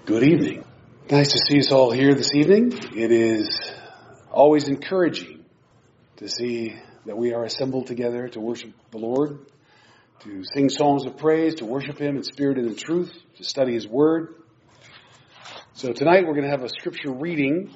Good evening. Nice to see us all here this evening. It is always encouraging to see that we are assembled together to worship the Lord, to sing songs of praise, to worship Him in spirit and in truth, to study His Word. So tonight we're going to have a scripture reading,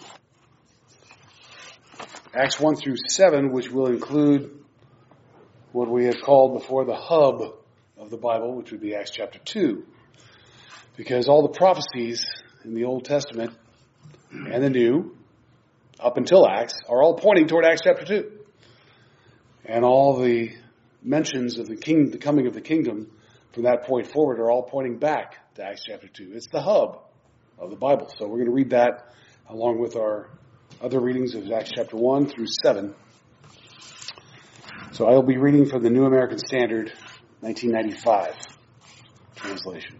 Acts 1 through 7, which will include what we have called before the hub of the Bible, which would be Acts chapter 2. Because all the prophecies in the Old Testament and the New, up until Acts, are all pointing toward Acts chapter 2. And all the mentions of the coming of the kingdom from that point forward are all pointing back to Acts chapter 2. It's the hub of the Bible. So we're going to read that along with our other readings of Acts chapter 1 through 7. So I will be reading from the New American Standard, 1995 translation.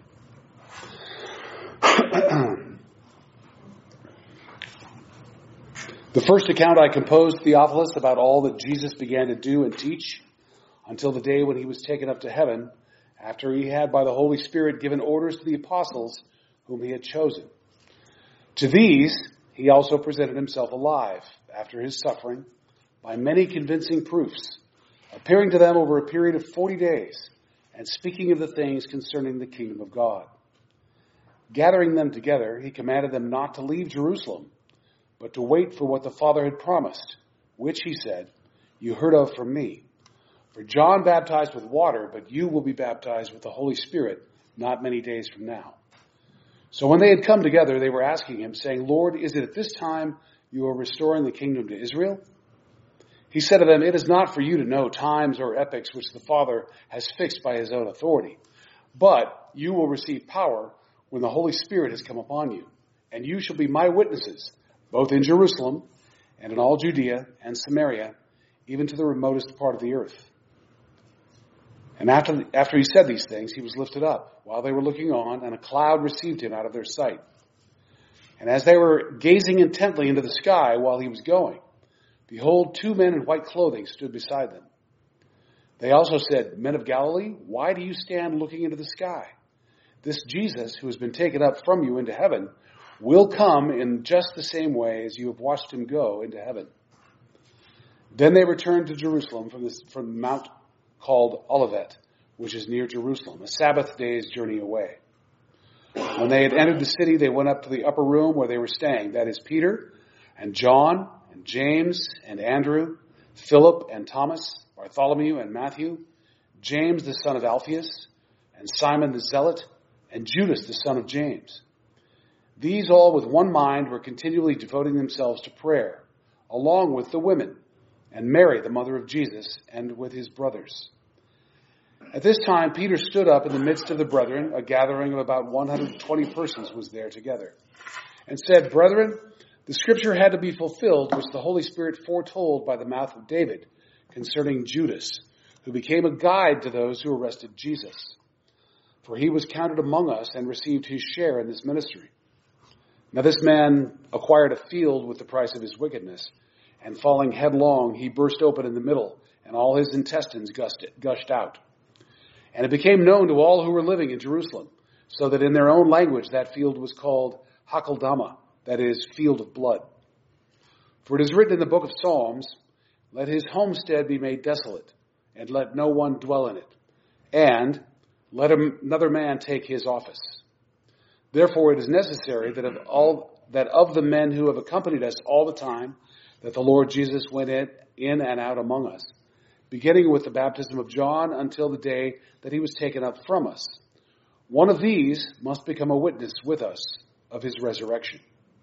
The first account I composed, Theophilus, about all that Jesus began to do and teach until the day when he was taken up to heaven, after he had by the Holy Spirit given orders to the apostles whom he had chosen. To these he also presented himself alive after his suffering by many convincing proofs, appearing to them over a period of 40 days and speaking of the things concerning the kingdom of God. Gathering them together, he commanded them not to leave Jerusalem, but to wait for what the Father had promised, which, he said, you heard of from me. For John baptized with water, but you will be baptized with the Holy Spirit not many days from now. So when they had come together, they were asking him, saying, Lord, is it at this time you are restoring the kingdom to Israel? He said to them, it is not for you to know times or epochs which the Father has fixed by his own authority, but you will receive power when the Holy Spirit has come upon you, and you shall be my witnesses, both in Jerusalem and in all Judea and Samaria, even to the remotest part of the earth. And after he said these things, he was lifted up, while they were looking on, and a cloud received him out of their sight. And as they were gazing intently into the sky while he was going, behold, two men in white clothing stood beside them. They also said, Men of Galilee, why do you stand looking into the sky? This Jesus, who has been taken up from you into heaven, will come in just the same way as you have watched him go into heaven. Then they returned to Jerusalem from the mount called Olivet, which is near Jerusalem, a Sabbath day's journey away. When they had entered the city, they went up to the upper room where they were staying, that is Peter and John and James and Andrew, Philip and Thomas, Bartholomew and Matthew, James the son of Alphaeus, and Simon the Zealot, and Judas the son of James. These all with one mind were continually devoting themselves to prayer, along with the women, and Mary the mother of Jesus, and with his brothers. At this time Peter stood up in the midst of the brethren, a gathering of about 120 persons was there together, and said, Brethren, the scripture had to be fulfilled, which the Holy Spirit foretold by the mouth of David, concerning Judas, who became a guide to those who arrested Jesus. For he was counted among us and received his share in this ministry. Now this man acquired a field with the price of his wickedness, and falling headlong, he burst open in the middle, and all his intestines gushed out. And it became known to all who were living in Jerusalem, so that in their own language that field was called Hakeldama, that is, field of blood. For it is written in the book of Psalms, Let his homestead be made desolate, and let no one dwell in it. And let another man take his office. Therefore it is necessary that of the men who have accompanied us all the time, that the Lord Jesus went in and out among us, beginning with the baptism of John until the day that he was taken up from us. One of these must become a witness with us of his resurrection.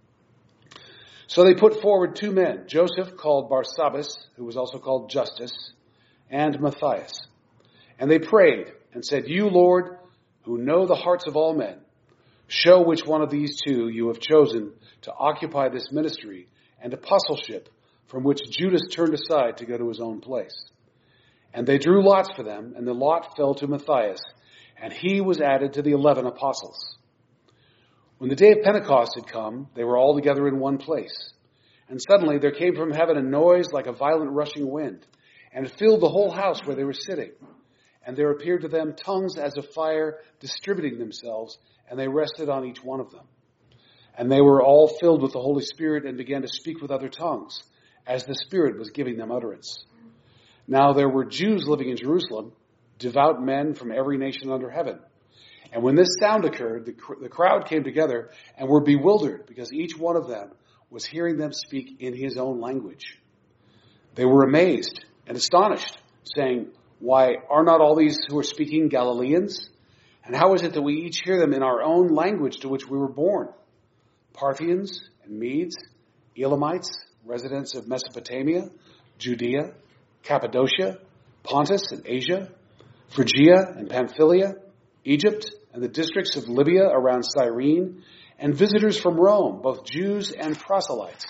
So they put forward two men, Joseph called Barsabbas, who was also called Justus, and Matthias. And they prayed and said, You, Lord, who know the hearts of all men, show which one of these two you have chosen to occupy this ministry and apostleship from which Judas turned aside to go to his own place. And they drew lots for them, and the lot fell to Matthias, and he was added to the 11 apostles. When the day of Pentecost had come, they were all together in one place. And suddenly there came from heaven a noise like a violent rushing wind, and it filled the whole house where they were sitting. And there appeared to them tongues as of fire distributing themselves, and they rested on each one of them. And they were all filled with the Holy Spirit and began to speak with other tongues, as the Spirit was giving them utterance. Now there were Jews living in Jerusalem, devout men from every nation under heaven. And when this sound occurred, the crowd came together and were bewildered, because each one of them was hearing them speak in his own language. They were amazed and astonished, saying, "Why, are not all these who are speaking Galileans? And how is it that we each hear them in our own language to which we were born? Parthians and Medes, Elamites, residents of Mesopotamia, Judea, Cappadocia, Pontus and Asia, Phrygia and Pamphylia, Egypt and the districts of Libya around Cyrene, and visitors from Rome, both Jews and proselytes,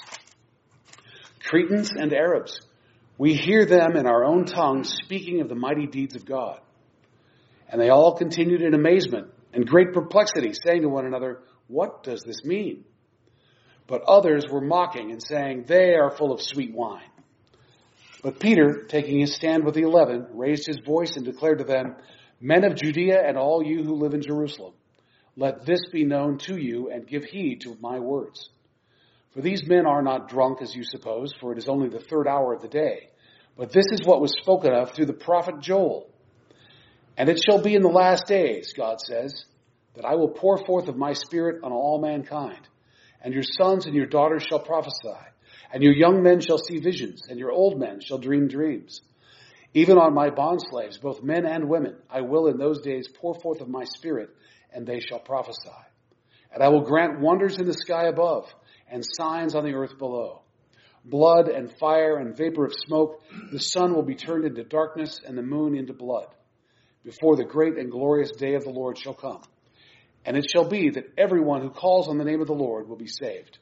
Cretans and Arabs. We hear them in our own tongues speaking of the mighty deeds of God." And they all continued in amazement and great perplexity, saying to one another, "What does this mean?" But others were mocking and saying, "They are full of sweet wine." But Peter, taking his stand with the 11, raised his voice and declared to them, "Men of Judea and all you who live in Jerusalem, let this be known to you and give heed to my words. For these men are not drunk as you suppose, for it is only the 3rd hour of the day. But this is what was spoken of through the prophet Joel. And it shall be in the last days, God says, that I will pour forth of my Spirit on all mankind. And your sons and your daughters shall prophesy, and your young men shall see visions, and your old men shall dream dreams. Even on my bondslaves, both men and women, I will in those days pour forth of my Spirit, and they shall prophesy. And I will grant wonders in the sky above, and signs on the earth below. Blood and fire and vapor of smoke, the sun will be turned into darkness, and the moon into blood, before the great and glorious day of the Lord shall come. And it shall be that everyone who calls on the name of the Lord will be saved.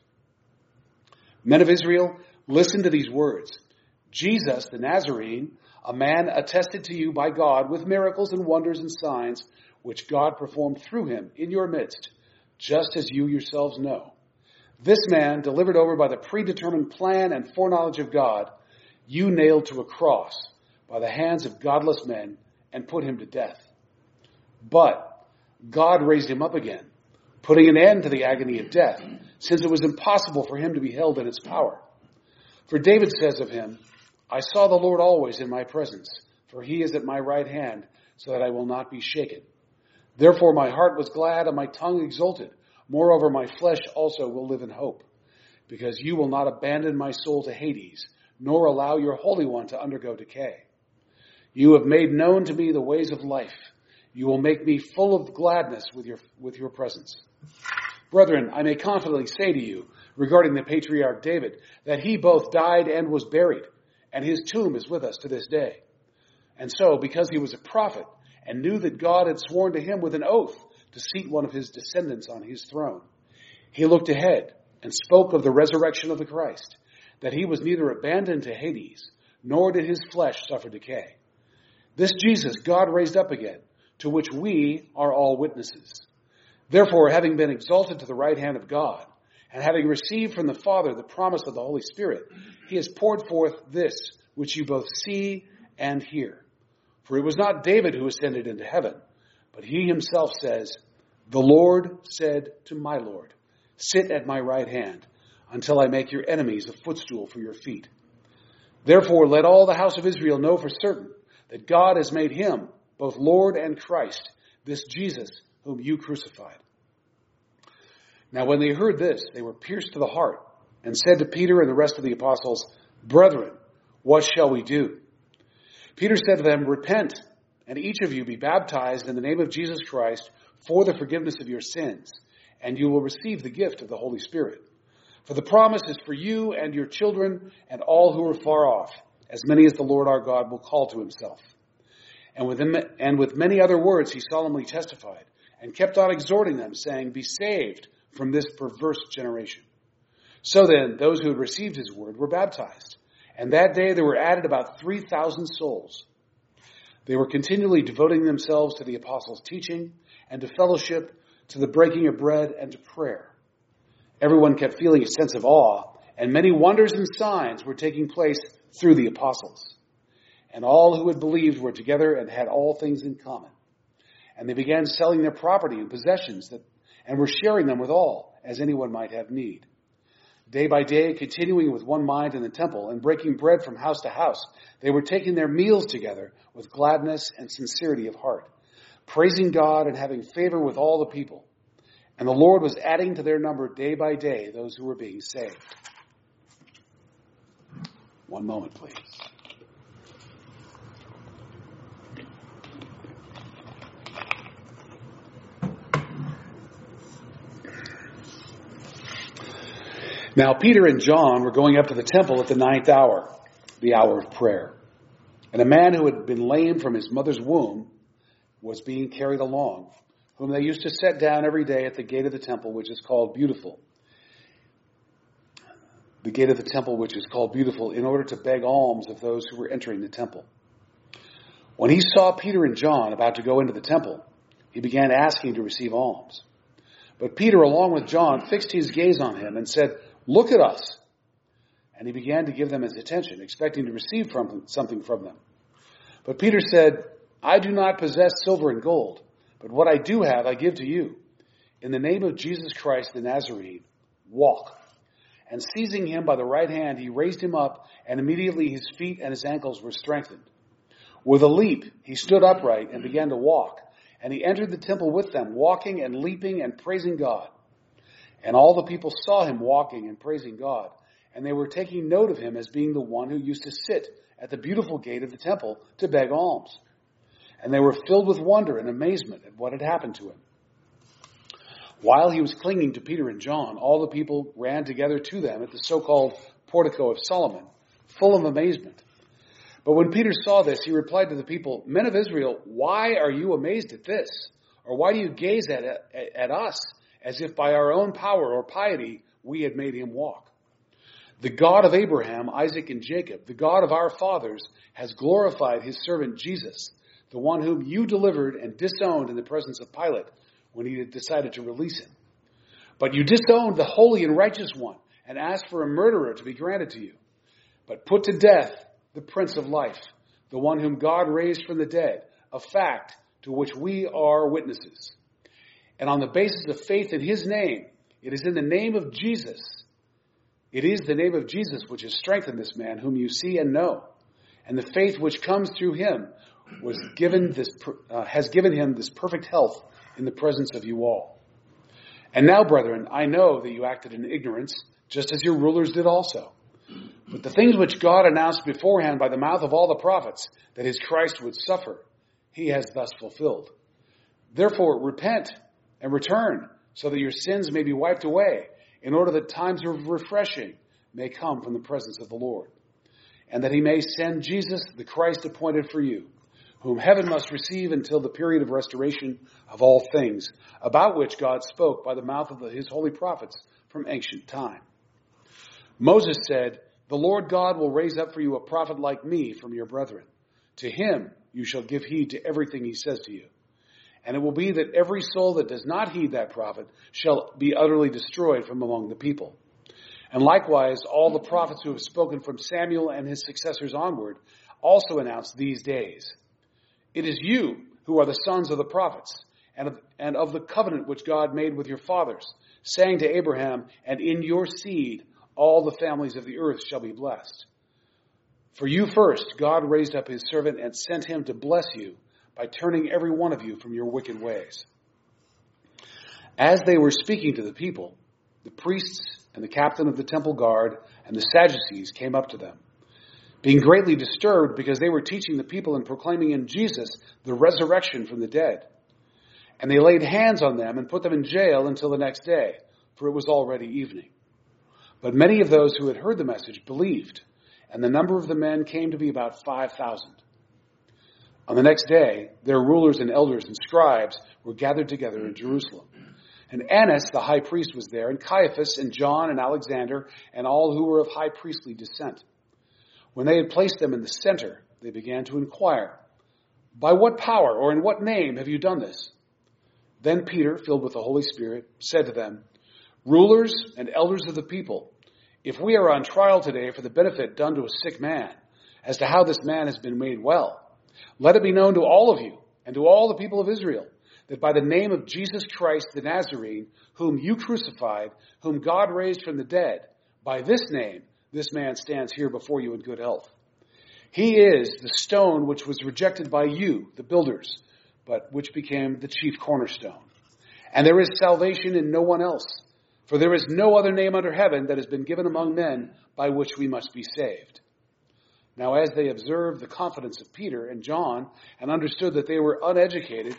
Men of Israel, listen to these words. Jesus, the Nazarene, a man attested to you by God with miracles and wonders and signs, which God performed through him in your midst, just as you yourselves know. This man, delivered over by the predetermined plan and foreknowledge of God, you nailed to a cross by the hands of godless men and put him to death. But God raised him up again, putting an end to the agony of death, since it was impossible for him to be held in its power. For David says of him, I saw the Lord always in my presence, for he is at my right hand, so that I will not be shaken. Therefore my heart was glad and my tongue exulted. Moreover, my flesh also will live in hope, because you will not abandon my soul to Hades, nor allow your Holy One to undergo decay. You have made known to me the ways of life. You will make me full of gladness with your presence. Brethren, I may confidently say to you, regarding the patriarch David, that he both died and was buried, and his tomb is with us to this day. And so, because he was a prophet, and knew that God had sworn to him with an oath to seat one of his descendants on his throne, he looked ahead and spoke of the resurrection of the Christ, that he was neither abandoned to Hades, nor did his flesh suffer decay. This Jesus God raised up again, to which we are all witnesses. Therefore, having been exalted to the right hand of God, and having received from the Father the promise of the Holy Spirit, he has poured forth this, which you both see and hear. For it was not David who ascended into heaven, but he himself says, the Lord said to my Lord, sit at my right hand, until I make your enemies a footstool for your feet. Therefore, let all the house of Israel know for certain that God has made him both Lord and Christ, this Jesus whom you crucified. Now when they heard this, they were pierced to the heart, and said to Peter and the rest of the apostles, Brethren, what shall we do? Peter said to them, Repent, and each of you be baptized in the name of Jesus Christ for the forgiveness of your sins, and you will receive the gift of the Holy Spirit. For the promise is for you and your children and all who are far off, as many as the Lord our God will call to himself. And with many other words he solemnly testified, and kept on exhorting them, saying, Be saved from this perverse generation. So then, those who had received his word were baptized, and that day there were added about 3,000 souls. They were continually devoting themselves to the apostles' teaching, and to fellowship, to the breaking of bread, and to prayer. Everyone kept feeling a sense of awe, and many wonders and signs were taking place through the apostles. And all who had believed were together and had all things in common. And they began selling their property and possessions and were sharing them with all, as anyone might have need. Day by day, continuing with one mind in the temple and breaking bread from house to house, they were taking their meals together with gladness and sincerity of heart, praising God and having favor with all the people. And the Lord was adding to their number day by day those who were being saved. One moment, please. Now Peter and John were going up to the temple at the 9th hour, the hour of prayer. And a man who had been lame from his mother's womb was being carried along, whom they used to set down every day at the gate of the temple, which is called Beautiful. The gate of the temple, which is called Beautiful, in order to beg alms of those who were entering the temple. When he saw Peter and John about to go into the temple, he began asking to receive alms. But Peter, along with John, fixed his gaze on him and said, "Look at us." And he began to give them his attention, expecting to receive something from them. But Peter said, "I do not possess silver and gold, but what I do have I give to you. In the name of Jesus Christ the Nazarene, walk." And seizing him by the right hand, he raised him up, and immediately his feet and his ankles were strengthened. With a leap, he stood upright and began to walk. And he entered the temple with them, walking and leaping and praising God. And all the people saw him walking and praising God. And they were taking note of him as being the one who used to sit at the beautiful gate of the temple to beg alms. And they were filled with wonder and amazement at what had happened to him. While he was clinging to Peter and John, all the people ran together to them at the so-called portico of Solomon, full of amazement. But when Peter saw this, he replied to the people, "Men of Israel, why are you amazed at this? Or why do you gaze at us as if by our own power or piety we had made him walk? The God of Abraham, Isaac, and Jacob, the God of our fathers, has glorified his servant Jesus, the one whom you delivered and disowned in the presence of Pilate when he had decided to release him. But you disowned the holy and righteous one and asked for a murderer to be granted to you. But put to death the Prince of Life, the one whom God raised from the dead, a fact to which we are witnesses. And on the basis of faith in his name, it is the name of Jesus which has strengthened this man whom you see and know. And the faith which comes through him has given him this perfect health in the presence of you all. And now, brethren, I know that you acted in ignorance, just as your rulers did also. But the things which God announced beforehand by the mouth of all the prophets, that his Christ would suffer, he has thus fulfilled. Therefore, repent and return, so that your sins may be wiped away, in order that times of refreshing may come from the presence of the Lord, and that he may send Jesus, the Christ appointed for you, whom heaven must receive until the period of restoration of all things, about which God spoke by the mouth of his holy prophets from ancient time. Moses said, "The Lord God will raise up for you a prophet like me from your brethren. To him you shall give heed to everything he says to you. And it will be that every soul that does not heed that prophet shall be utterly destroyed from among the people. And likewise, all the prophets who have spoken from Samuel and his successors onward also announced these days. It is you who are the sons of the prophets and of the covenant which God made with your fathers, saying to Abraham, and in your seed all the families of the earth shall be blessed. For you first, God raised up his servant and sent him to bless you by turning every one of you from your wicked ways." As they were speaking to the people, the priests and the captain of the temple guard and the Sadducees came up to them, being greatly disturbed because they were teaching the people and proclaiming in Jesus the resurrection from the dead. And they laid hands on them and put them in jail until the next day, for it was already evening. But many of those who had heard the message believed, and the number of the men came to be about 5,000. On the next day, their rulers and elders and scribes were gathered together in Jerusalem. And Annas, the high priest, was there, and Caiaphas and John and Alexander, and all who were of high priestly descent. When they had placed them in the center, they began to inquire, "By what power or in what name have you done this?" Then Peter, filled with the Holy Spirit, said to them, "Rulers and elders of the people, if we are on trial today for the benefit done to a sick man, as to how this man has been made well, let it be known to all of you and to all the people of Israel that by the name of Jesus Christ the Nazarene, whom you crucified, whom God raised from the dead, by this name, this man stands here before you in good health. He is the stone which was rejected by you, the builders, but which became the chief cornerstone. And there is salvation in no one else, for there is no other name under heaven that has been given among men by which we must be saved. Now as they observed the confidence of Peter and John and understood that they were uneducated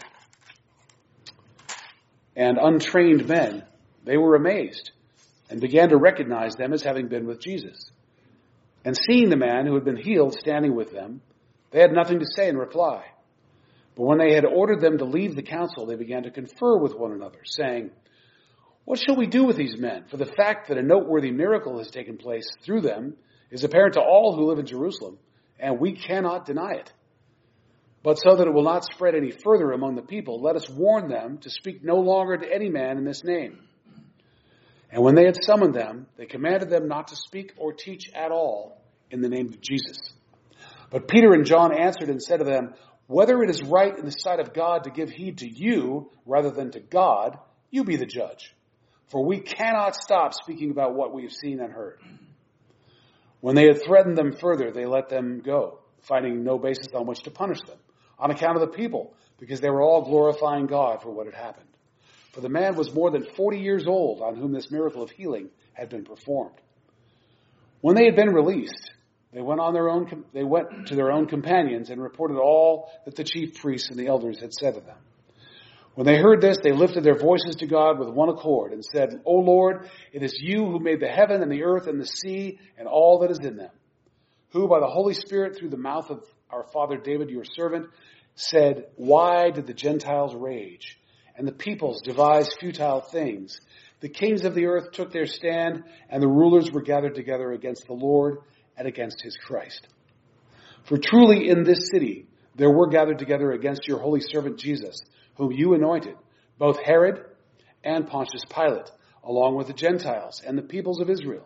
and untrained men, they were amazed and began to recognize them as having been with Jesus. And seeing the man who had been healed standing with them, they had nothing to say in reply. But when they had ordered them to leave the council, they began to confer with one another, saying, "What shall we do with these men? For the fact that a noteworthy miracle has taken place through them is apparent to all who live in Jerusalem, and we cannot deny it. But so that it will not spread any further among the people, let us warn them to speak no longer to any man in this name." And when they had summoned them, they commanded them not to speak or teach at all in the name of Jesus. But Peter and John answered and said to them, "Whether it is right in the sight of God to give heed to you rather than to God, you be the judge. For we cannot stop speaking about what we have seen and heard." When they had threatened them further, they let them go, finding no basis on which to punish them, on account of the people, because they were all glorifying God for what had happened. For the man was more than 40 years old on whom this miracle of healing had been performed. When they had been released, they went to their own companions and reported all that the chief priests and the elders had said to them. When they heard this, they lifted their voices to God with one accord and said, "O Lord, it is you who made the heaven and the earth and the sea and all that is in them, who by the Holy Spirit through the mouth of our father David, your servant, said, 'Why did the Gentiles rage and the peoples devise futile things? The kings of the earth took their stand, and the rulers were gathered together against the Lord and against his Christ. For truly in this city there were gathered together against your holy servant Jesus, whom you anointed, both Herod and Pontius Pilate, along with the Gentiles and the peoples of Israel,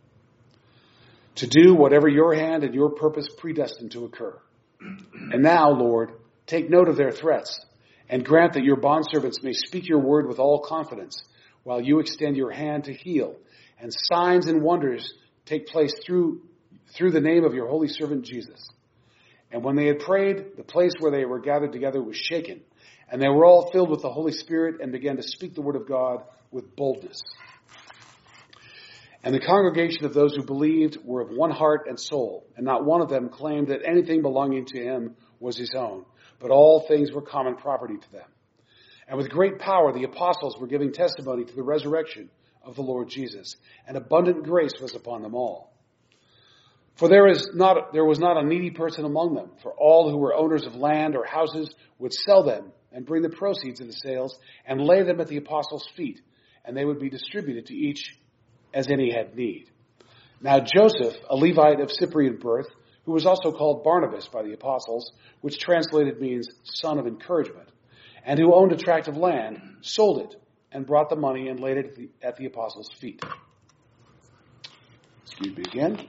to do whatever your hand and your purpose predestined to occur. And now, Lord, take note of their threats, and grant that your bondservants may speak your word with all confidence, while you extend your hand to heal, and signs and wonders take place through the name of your holy servant Jesus." And when they had prayed, the place where they were gathered together was shaken, and they were all filled with the Holy Spirit and began to speak the word of God with boldness. And the congregation of those who believed were of one heart and soul, and not one of them claimed that anything belonging to him was his own, but all things were common property to them. And with great power the apostles were giving testimony to the resurrection of the Lord Jesus, and abundant grace was upon them all. For there was not a needy person among them, for all who were owners of land or houses would sell them and bring the proceeds of the sales and lay them at the apostles' feet, and they would be distributed to each as any had need. Now Joseph, a Levite of Cyprian birth, who was also called Barnabas by the apostles, which translated means son of encouragement, and who owned a tract of land, sold it and brought the money and laid it at the apostles' feet. Excuse me again.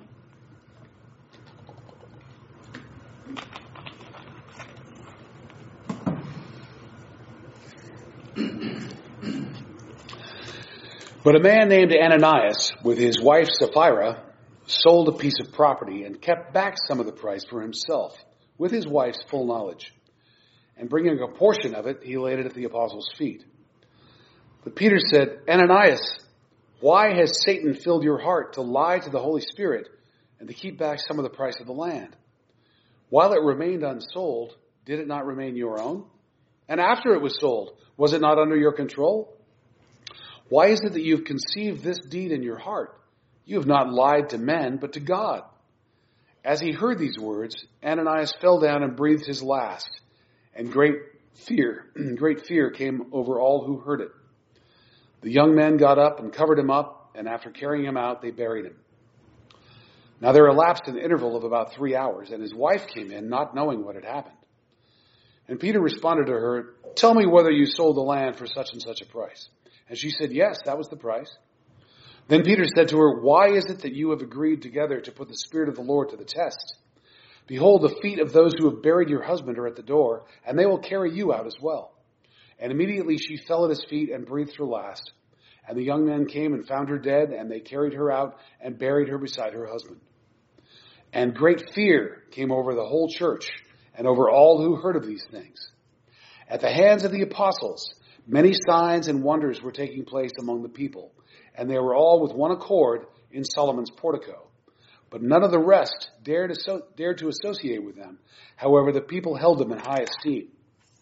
But a man named Ananias, with his wife Sapphira, sold a piece of property and kept back some of the price for himself, with his wife's full knowledge. And bringing a portion of it, he laid it at the apostles' feet. But Peter said, "Ananias, why has Satan filled your heart to lie to the Holy Spirit and to keep back some of the price of the land? While it remained unsold, did it not remain your own? And after it was sold, was it not under your control? Why is it that you have conceived this deed in your heart? You have not lied to men, but to God." As he heard these words, Ananias fell down and breathed his last, and great fear came over all who heard it. The young men got up and covered him up, and after carrying him out, they buried him. Now there elapsed an interval of about 3 hours, and his wife came in, not knowing what had happened. And Peter responded to her, "Tell me whether you sold the land for such and such a price." And she said, "Yes, that was the price." Then Peter said to her, "Why is it that you have agreed together to put the Spirit of the Lord to the test? Behold, the feet of those who have buried your husband are at the door, and they will carry you out as well. And immediately she fell at his feet and breathed her last. And the young men came and found her dead, and they carried her out and buried her beside her husband. And great fear came over the whole church and over all who heard of these things. At the hands of the apostles, many signs and wonders were taking place among the people, and they were all with one accord in Solomon's portico. But none of the rest dared to associate with them. However, the people held them in high esteem.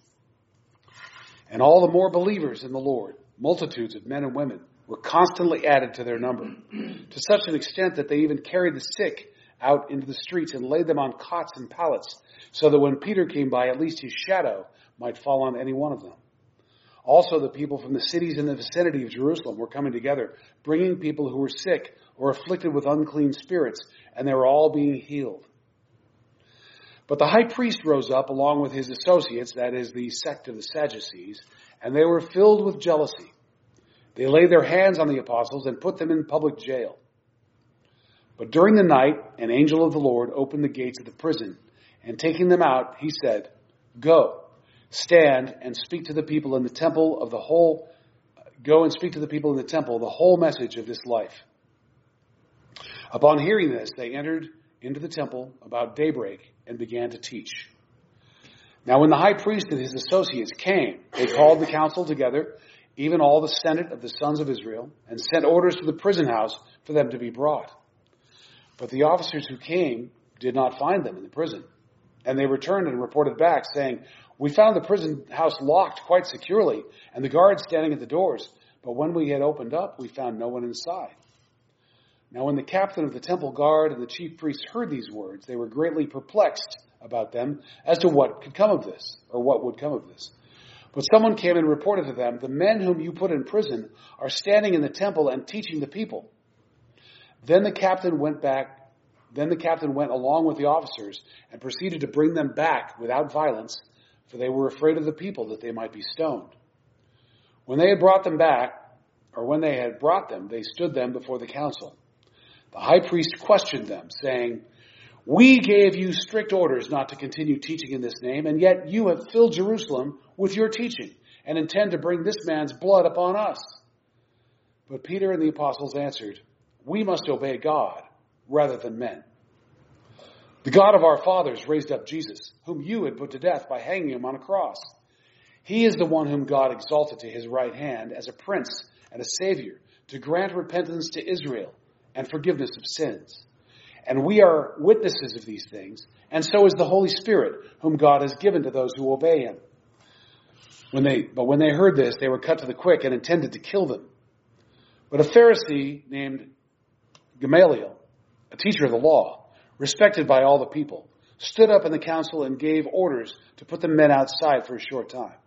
And all the more believers in the Lord, multitudes of men and women, were constantly added to their number, to such an extent that they even carried the sick out into the streets and laid them on cots and pallets, so that when Peter came by, at least his shadow might fall on any one of them. Also, the people from the cities in the vicinity of Jerusalem were coming together, bringing people who were sick or afflicted with unclean spirits, and they were all being healed. But the high priest rose up along with his associates, that is, the sect of the Sadducees, and they were filled with jealousy. They laid their hands on the apostles and put them in public jail. But during the night, an angel of the Lord opened the gates of the prison, and taking them out, he said, "Go, stand and speak to the people in the temple of the whole, the whole message of this life." Upon hearing this, they entered into the temple about daybreak and began to teach. Now when the high priest and his associates came, they called the council together, even all the senate of the sons of Israel, and sent orders to the prison house for them to be brought. But the officers who came did not find them in the prison. And they returned and reported back, saying, "We found the prison house locked quite securely, and the guards standing at the doors. But when we had opened up, we found no one inside." Now when the captain of the temple guard and the chief priests heard these words, they were greatly perplexed about them as to what could come of this, or what would come of this. But someone came and reported to them, "The men whom you put in prison are standing in the temple and teaching the people." Then the captain went along with the officers and proceeded to bring them back without violence, for they were afraid of the people that they might be stoned. When they had brought them, they stood them before the council. The high priest questioned them, saying, "We gave you strict orders not to continue teaching in this name, and yet you have filled Jerusalem with your teaching and intend to bring this man's blood upon us." But Peter and the apostles answered, "We must obey God rather than men. The God of our fathers raised up Jesus, whom you had put to death by hanging him on a cross. He is the one whom God exalted to his right hand as a prince and a savior, to grant repentance to Israel and forgiveness of sins. And we are witnesses of these things, and so is the Holy Spirit, whom God has given to those who obey him." But when they heard this, they were cut to the quick and intended to kill them. But a Pharisee named Gamaliel, a teacher of the law, respected by all the people, stood up in the council and gave orders to put the men outside for a short time.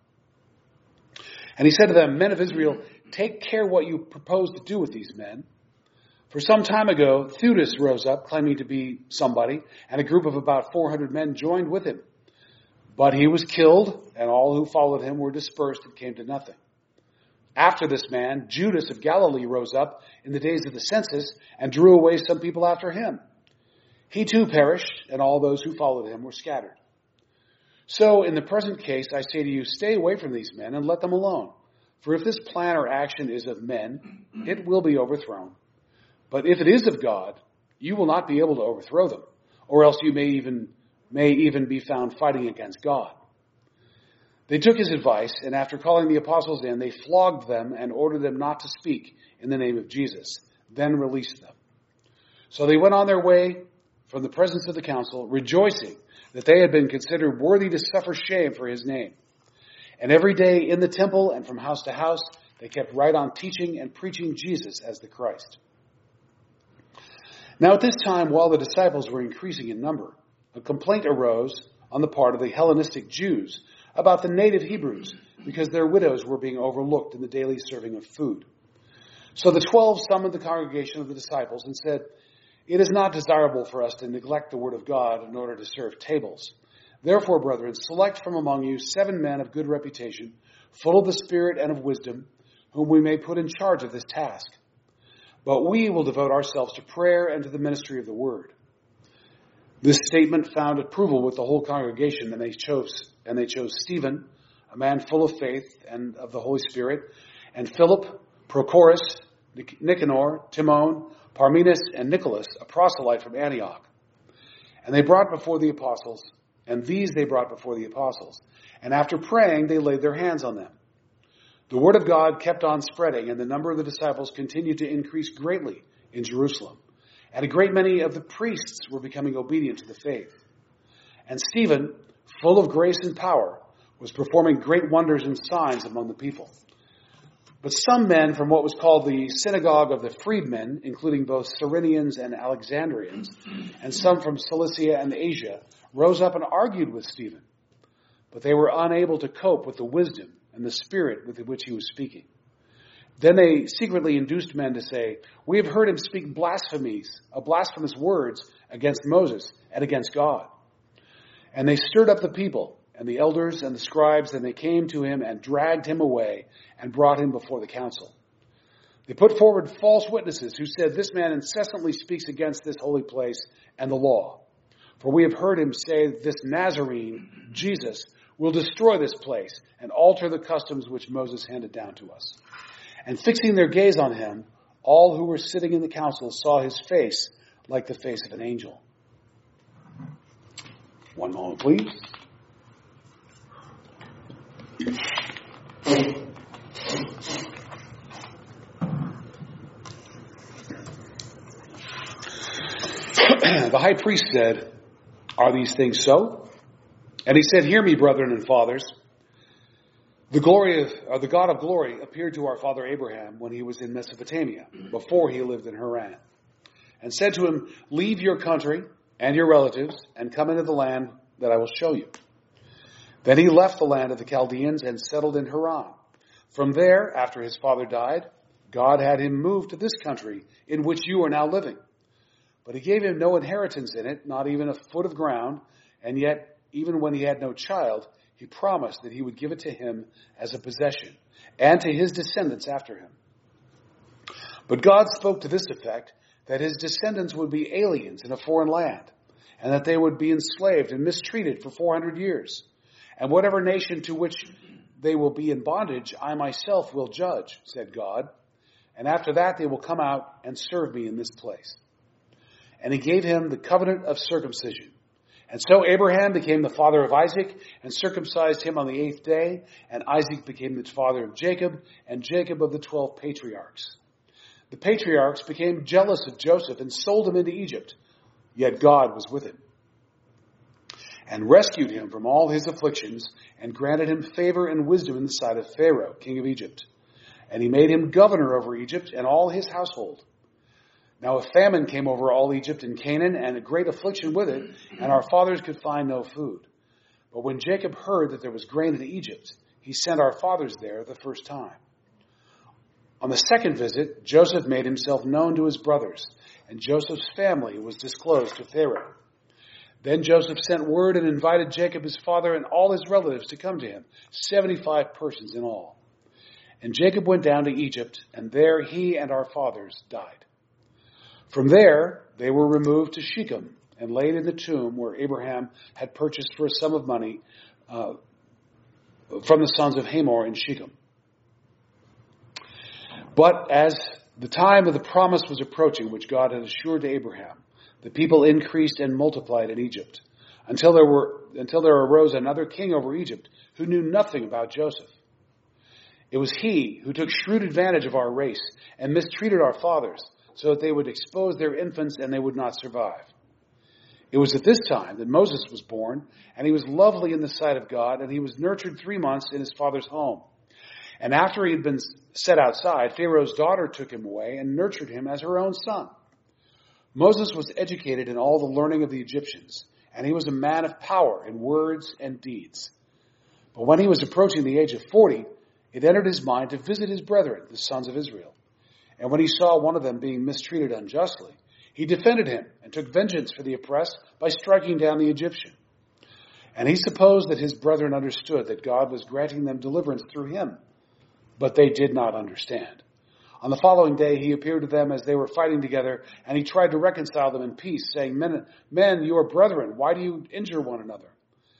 And he said to them, "Men of Israel, take care what you propose to do with these men. For some time ago, Theudas rose up, claiming to be somebody, and a group of about 400 men joined with him. But he was killed, and all who followed him were dispersed and came to nothing. After this man, Judas of Galilee rose up in the days of the census and drew away some people after him. He too perished, and all those who followed him were scattered. So in the present case, I say to you, stay away from these men and let them alone. For if this plan or action is of men, it will be overthrown. But if it is of God, you will not be able to overthrow them, or else you may even be found fighting against God." They took his advice, and after calling the apostles in, they flogged them and ordered them not to speak in the name of Jesus, then released them. So they went on their way from the presence of the council, rejoicing that they had been considered worthy to suffer shame for his name. And every day in the temple and from house to house, they kept right on teaching and preaching Jesus as the Christ. Now at this time, while the disciples were increasing in number, a complaint arose on the part of the Hellenistic Jews about the native Hebrews, because their widows were being overlooked in the daily serving of food. So the 12 summoned the congregation of the disciples and said, "It is not desirable for us to neglect the word of God in order to serve tables. Therefore, brethren, select from among you 7 men of good reputation, full of the Spirit and of wisdom, whom we may put in charge of this task. But we will devote ourselves to prayer and to the ministry of the word." This statement found approval with the whole congregation, and they chose Stephen, a man full of faith and of the Holy Spirit, and Philip, Prochorus, Nicanor, Timon, Parmenas, and Nicholas, a proselyte from Antioch. And they brought before the apostles, and these they brought before the apostles. And after praying, they laid their hands on them. The word of God kept on spreading, and the number of the disciples continued to increase greatly in Jerusalem. And a great many of the priests were becoming obedient to the faith. And Stephen, full of grace and power, was performing great wonders and signs among the people. But some men from what was called the synagogue of the freedmen, including both Cyrenians and Alexandrians, and some from Cilicia and Asia, rose up and argued with Stephen. But they were unable to cope with the wisdom and the spirit with which he was speaking. Then they secretly induced men to say, "We have heard him speak blasphemous words against Moses and against God." And they stirred up the people and the elders and the scribes, and they came to him and dragged him away and brought him before the council. They put forward false witnesses who said, "This man incessantly speaks against this holy place and the law. For we have heard him say, 'This Nazarene, Jesus, will destroy this place and alter the customs which Moses handed down to us.' And fixing their gaze on him, all who were sitting in the council saw his face like the face of an angel." One moment, please. The high priest said, "Are these things so?" And he said, "Hear me, brethren and fathers. The God of glory appeared to our father Abraham when he was in Mesopotamia, before he lived in Haran, and said to him, 'Leave your country and your relatives and come into the land that I will show you.' Then he left the land of the Chaldeans and settled in Haran. From there, after his father died, God had him move to this country in which you are now living. But he gave him no inheritance in it, not even a foot of ground, and yet, even when he had no child, he promised that he would give it to him as a possession, and to his descendants after him. But God spoke to this effect, that his descendants would be aliens in a foreign land, and that they would be enslaved and mistreated for 400 years. And whatever nation to which they will be in bondage, I myself will judge, said God. And after that they will come out and serve me in this place. And he gave him the covenant of circumcision. And so Abraham became the father of Isaac and circumcised him on the 8th day. And Isaac became the father of Jacob, and Jacob of the 12 patriarchs. The patriarchs became jealous of Joseph and sold him into Egypt. Yet God was with him and rescued him from all his afflictions and granted him favor and wisdom in the sight of Pharaoh, king of Egypt. And he made him governor over Egypt and all his household. Now a famine came over all Egypt and Canaan, and a great affliction with it, and our fathers could find no food. But when Jacob heard that there was grain in Egypt, he sent our fathers there the first time. On the second visit, Joseph made himself known to his brothers, and Joseph's family was disclosed to Pharaoh. Then Joseph sent word and invited Jacob his father and all his relatives to come to him, 75 persons in all. And Jacob went down to Egypt, and there he and our fathers died. From there, they were removed to Shechem and laid in the tomb where Abraham had purchased for a sum of money from the sons of Hamor in Shechem. But as the time of the promise was approaching, which God had assured to Abraham, the people increased and multiplied in Egypt until there arose another king over Egypt who knew nothing about Joseph. It was he who took shrewd advantage of our race and mistreated our fathers, so that they would expose their infants and they would not survive. It was at this time that Moses was born, and he was lovely in the sight of God, and he was nurtured 3 months in his father's home. And after he had been set outside, Pharaoh's daughter took him away and nurtured him as her own son. Moses was educated in all the learning of the Egyptians, and he was a man of power in words and deeds. But when he was approaching the age of 40, it entered his mind to visit his brethren, the sons of Israel. And when he saw one of them being mistreated unjustly, he defended him and took vengeance for the oppressed by striking down the Egyptian. And he supposed that his brethren understood that God was granting them deliverance through him, but they did not understand. On the following day, he appeared to them as they were fighting together, and he tried to reconcile them in peace, saying, Men, you are brethren. Why do you injure one another?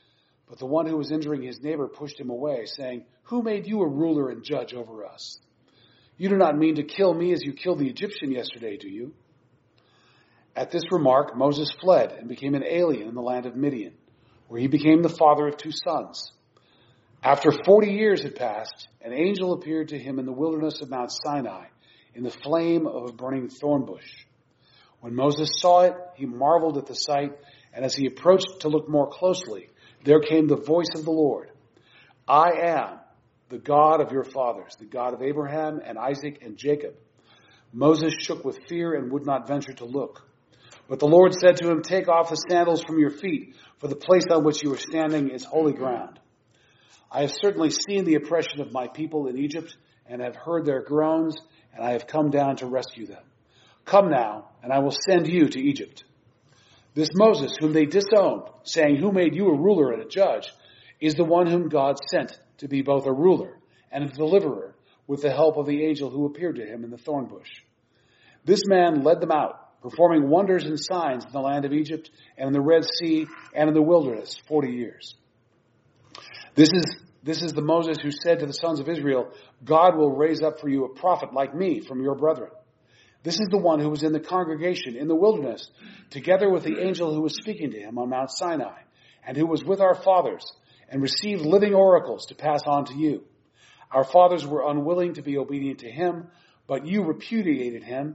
But the one who was injuring his neighbor pushed him away, saying, "Who made you a ruler and judge over us? You do not mean to kill me as you killed the Egyptian yesterday, do you?" At this remark, Moses fled and became an alien in the land of Midian, where he became the father of 2 sons. After 40 years had passed, an angel appeared to him in the wilderness of Mount Sinai, in the flame of a burning thorn bush. When Moses saw it, he marveled at the sight, and as he approached to look more closely, there came the voice of the Lord. "I am the God of your fathers, the God of Abraham and Isaac and Jacob." Moses shook with fear and would not venture to look. But the Lord said to him, "Take off the sandals from your feet, for the place on which you are standing is holy ground. I have certainly seen the oppression of my people in Egypt, and have heard their groans, and I have come down to rescue them. Come now, and I will send you to Egypt." This Moses, whom they disowned, saying, "Who made you a ruler and a judge?" is the one whom God sent to be both a ruler and a deliverer, with the help of the angel who appeared to him in the thorn bush. This man led them out, performing wonders and signs in the land of Egypt and in the Red Sea and in the wilderness 40 years. This is the Moses who said to the sons of Israel, "God will raise up for you a prophet like me from your brethren." This is the one who was in the congregation in the wilderness, together with the angel who was speaking to him on Mount Sinai, and who was with our fathers, and received living oracles to pass on to you. Our fathers were unwilling to be obedient to him, but repudiated him,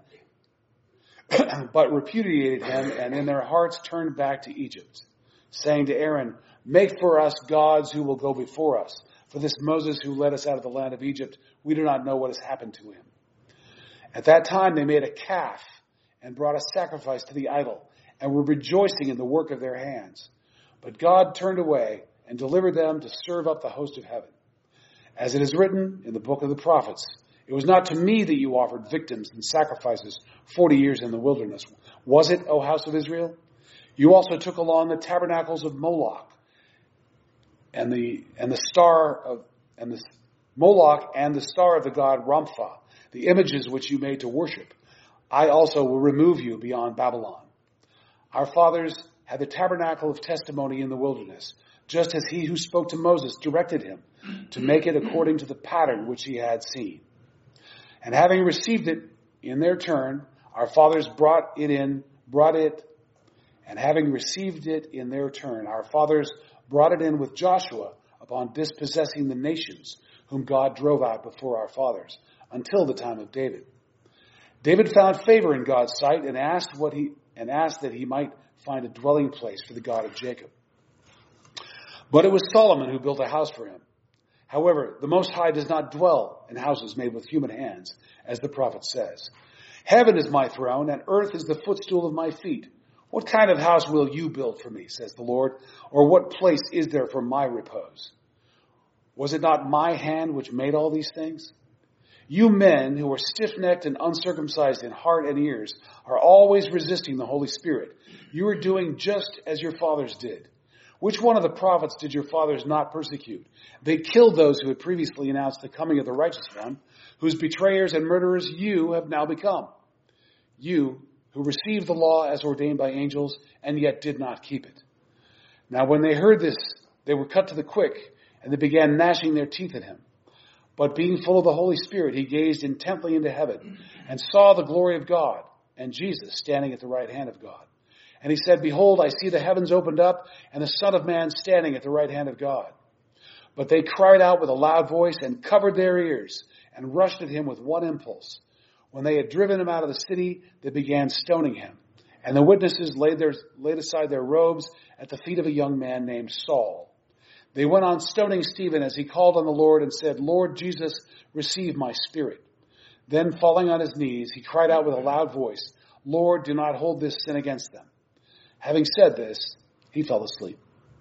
and in their hearts turned back to Egypt, saying to Aaron, "Make for us gods who will go before us. For this Moses who led us out of the land of Egypt, we do not know what has happened to him." At that time they made a calf and brought a sacrifice to the idol, and were rejoicing in the work of their hands. But God turned away and delivered them to serve up the host of heaven. As it is written in the book of the prophets, "It was not to me that you offered victims and sacrifices 40 years in the wilderness. Was it, O house of Israel? You also took along the tabernacles of Moloch and the Moloch and the star of the god Ramphah, the images which you made to worship. I also will remove you beyond Babylon." Our fathers had the tabernacle of testimony in the wilderness, just as he who spoke to Moses directed him to make it according to the pattern which he had seen. And having received it in their turn, our fathers brought it in with Joshua upon dispossessing the nations whom God drove out before our fathers until the time of David. David found favor in God's sight and asked that he might find a dwelling place for the God of Jacob. But it was Solomon who built a house for him. However, the Most High does not dwell in houses made with human hands, as the prophet says. "Heaven is my throne, and earth is the footstool of my feet. What kind of house will you build for me, says the Lord, or what place is there for my repose? Was it not my hand which made all these things? You men who are stiff-necked and uncircumcised in heart and ears are always resisting the Holy Spirit. You are doing just as your fathers did. Which one of the prophets did your fathers not persecute? They killed those who had previously announced the coming of the righteous one, whose betrayers and murderers you have now become. You who received the law as ordained by angels and yet did not keep it." Now when they heard this, they were cut to the quick, and they began gnashing their teeth at him. But being full of the Holy Spirit, he gazed intently into heaven and saw the glory of God and Jesus standing at the right hand of God. And he said, "Behold, I see the heavens opened up and the Son of Man standing at the right hand of God." But they cried out with a loud voice and covered their ears and rushed at him with one impulse. When they had driven him out of the city, they began stoning him. And the witnesses laid aside their robes at the feet of a young man named Saul. They went on stoning Stephen as he called on the Lord and said, "Lord Jesus, receive my spirit." Then falling on his knees, he cried out with a loud voice, "Lord, do not hold this sin against them." Having said this, he fell asleep.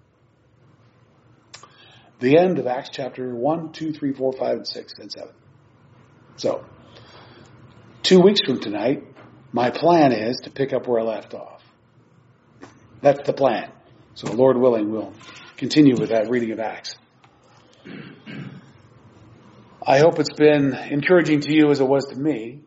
The end of Acts chapter 1, 2, 3, 4, 5, and 6, and 7. So, 2 weeks from tonight, my plan is to pick up where I left off. That's the plan. So, Lord willing, we'll continue with that reading of Acts. I hope it's been encouraging to you as it was to me.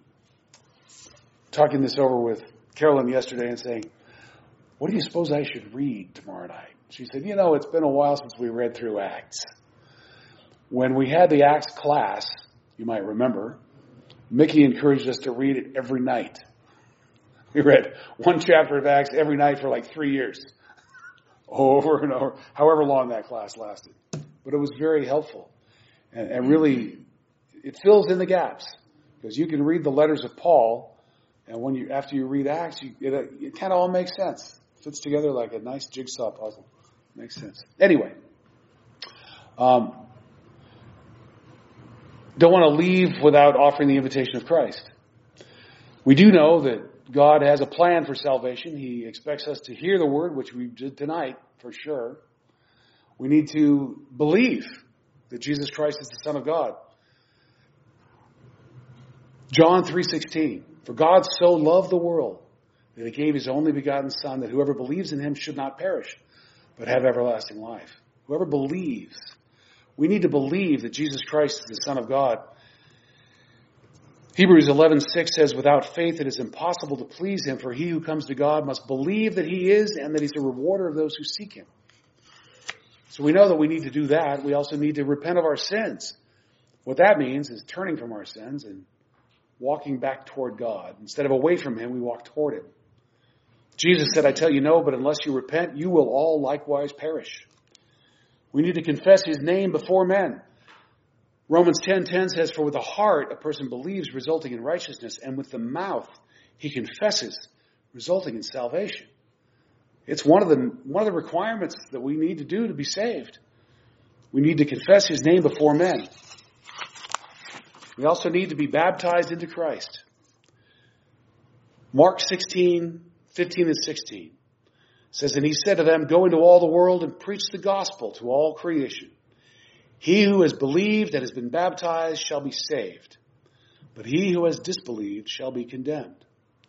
Talking this over with Carolyn yesterday and saying, "What do you suppose I should read tomorrow night?" She said, it's been a while since we read through Acts. When we had the Acts class, you might remember, Mickey encouraged us to read it every night. We read one chapter of Acts every night for like 3 years. Over and over, however long that class lasted. But it was very helpful. And really, it fills in the gaps. Because you can read the letters of Paul, and after you read Acts, it kind of all makes sense. It fits together like a nice jigsaw puzzle. Makes sense. Anyway, don't want to leave without offering the invitation of Christ. We do know that God has a plan for salvation. He expects us to hear the word, which we did tonight, for sure. We need to believe that Jesus Christ is the Son of God. John 3:16, for God so loved the world that he gave his only begotten Son, that whoever believes in him should not perish, but have everlasting life. Whoever believes. We need to believe that Jesus Christ is the Son of God. Hebrews 11:6 says, without faith it is impossible to please him, for he who comes to God must believe that he is and that he's a rewarder of those who seek him. So we know that we need to do that. We also need to repent of our sins. What that means is turning from our sins and walking back toward God. Instead of away from him, we walk toward him. Jesus said, I tell you no, but unless you repent, you will all likewise perish. We need to confess his name before men. Romans 10:10 says, for with the heart a person believes, resulting in righteousness, and with the mouth he confesses, resulting in salvation. It's one of the requirements that we need to do to be saved. We need to confess his name before men. We also need to be baptized into Christ. Mark 16:15 and 16 says, and he said to them, go into all the world and preach the gospel to all creation. He who has believed and has been baptized shall be saved, but he who has disbelieved shall be condemned.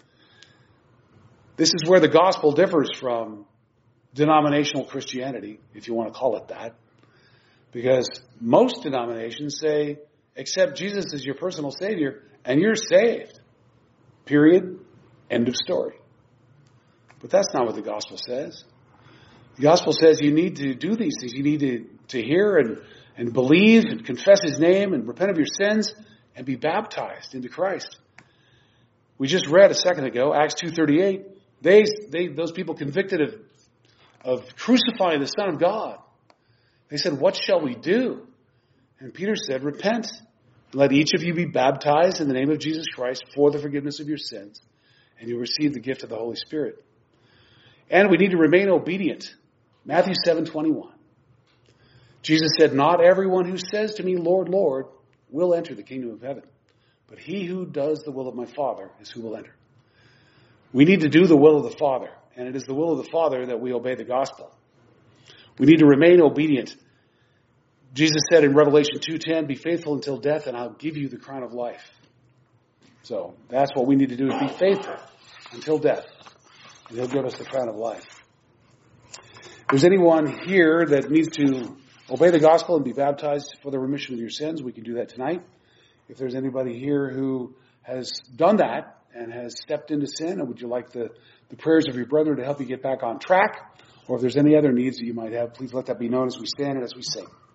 This is where the gospel differs from denominational Christianity, if you want to call it that, because most denominations say, accept Jesus as your personal Savior, and you're saved. Period. End of story. But that's not what the gospel says. The gospel says you need to do these things. You need to hear and believe and confess his name and repent of your sins and be baptized into Christ. We just read a second ago, Acts 2:38. Those people convicted of crucifying the Son of God. They said, what shall we do? And Peter said, repent. Let each of you be baptized in the name of Jesus Christ for the forgiveness of your sins, and you'll receive the gift of the Holy Spirit. And we need to remain obedient. Matthew 7:21. Jesus said, not everyone who says to me, Lord, Lord, will enter the kingdom of heaven, but he who does the will of my Father is who will enter. We need to do the will of the Father, and it is the will of the Father that we obey the gospel. We need to remain obedient. Jesus said in Revelation 2:10, be faithful until death, and I'll give you the crown of life. So that's what we need to do, is be faithful until death, and he'll give us the crown of life. If there's anyone here that needs to obey the gospel and be baptized for the remission of your sins, we can do that tonight. If there's anybody here who has done that and has stepped into sin, and would you like the prayers of your brother to help you get back on track, or if there's any other needs that you might have, please let that be known as we stand and as we sing.